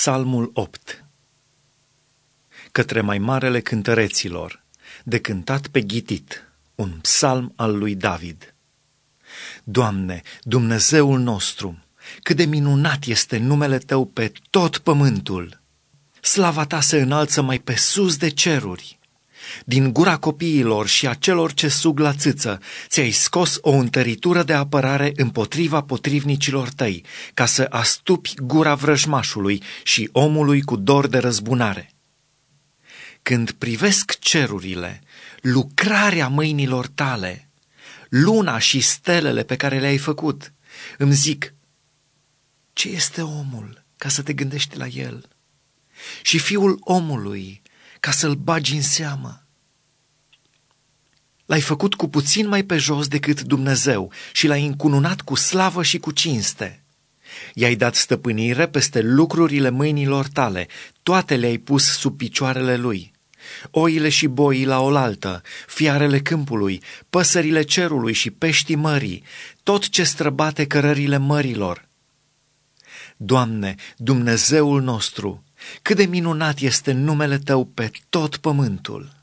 Psalmul 8. Către mai marele cântăreților, de cântat pe ghitit, un psalm al lui David. Doamne, Dumnezeul nostru, cât de minunat este numele Tău pe tot pământul! Slava Ta se înalță mai pe sus de ceruri. Din gura copiilor și a celor ce sug la țâță, ți-ai scos o întăritură de apărare împotriva potrivnicilor Tăi, ca să astupi gura vrăjmașului și omului cu dor de răzbunare. Când privesc cerurile, lucrarea mâinilor Tale, luna și stelele pe care le-ai făcut, îmi zic, ce este omul ca să te gândești la el? Și fiul omului ca să-l bagi în seamă? L-ai făcut cu puțin mai pe jos decât Dumnezeu și l-ai încununat cu slavă și cu cinste. I-ai dat stăpânire peste lucrurile mâinilor Tale, toate le-ai pus sub picioarele lui. Oile și boii la oaltă, fiarele câmpului, păsările cerului și peștii mării, tot ce străbate cărările mărilor. Doamne, Dumnezeul nostru, cât de minunat este numele Tău pe tot pământul!